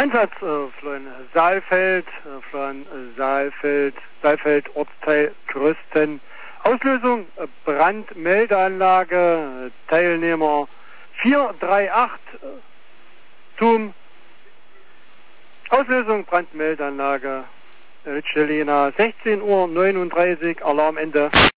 Einsatz von Saalfeld, Saalfeld, Ortsteil Krüsten. Auslösung, Brandmeldeanlage, Teilnehmer 438, zum Auslösung, Brandmeldeanlage, Stellina, 16:39 Uhr, Alarmende.